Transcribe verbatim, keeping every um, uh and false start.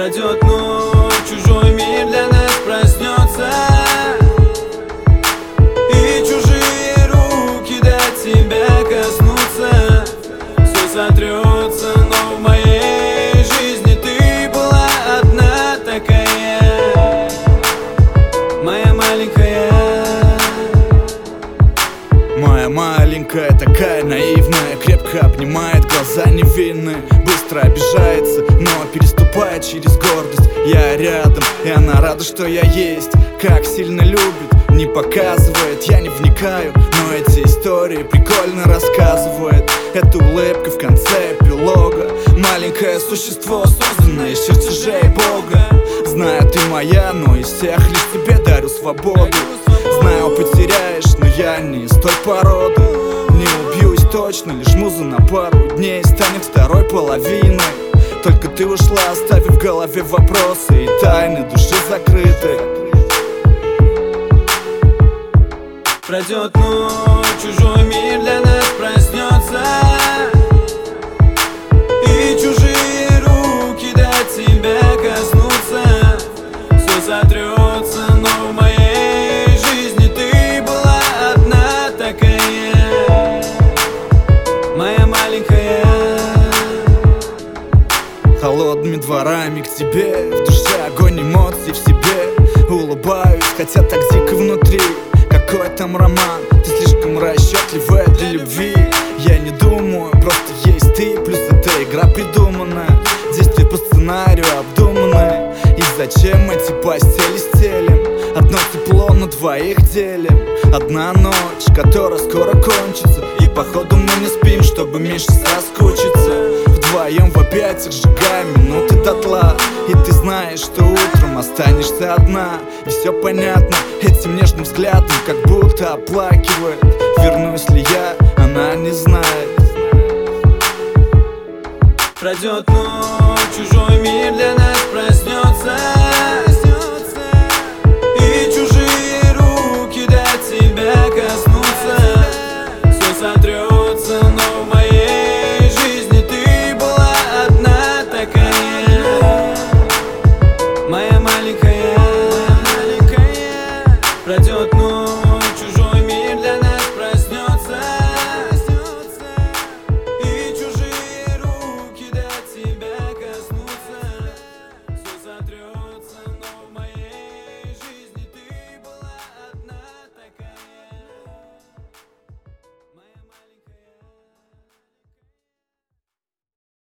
Пройдет ночь, чужой мир для нас проснется, и чужие руки до тебя коснутся. Все сотрется, но в моей жизни ты была одна такая, моя маленькая. Моя маленькая такая наивная, крепко обнимает, глаза невинные, быстро обижается, но переступает через гордость. Я рядом, и она рада, что я есть. Как сильно любит, не показывает, я не вникаю, но эти истории прикольно рассказывает. Это улыбка в конце эпилога. Маленькое существо, созданное из чертежей Бога. Знаю, ты моя, но из всех лишь тебе дарю свободу. Знаю, потеряешь, но я не из той породы. Не убьюсь точно, лишь муза на пару дней станет второй половиной. Только ты ушла, оставив в голове вопросы и тайны души закрыты. Пройдет ночь, чужой мир для нас проснется, и чужие руки до тебя коснутся. Все сотрется, но в моей жизни ты была одна такая, моя маленькая. Холодными дворами к тебе, в душе огонь эмоций в себе. Улыбаюсь, хотя так дико внутри. Какой там роман, ты слишком расчетливая для любви. Я не думаю, просто есть ты, плюс эта игра придуманная. Действия по сценарию обдуманные. И зачем эти постели стелим? Одно тепло на двоих делим. Одна ночь, которая скоро кончится, и походу мы не спим, чтобы меньше соскучиться. Вдвоем в объятиях сжигаем минуты дотла. И ты знаешь, что утром останешься одна. И все понятно этим нежным взглядом, как будто оплакивает. Вернусь ли я, она не знает. Пройдет ночь, чужой мир для нас проснется, и чужие руки до тебя коснутся. Все сотрется, но в моей жизни ты была одна такая, моя маленькая. Пройдет ночь.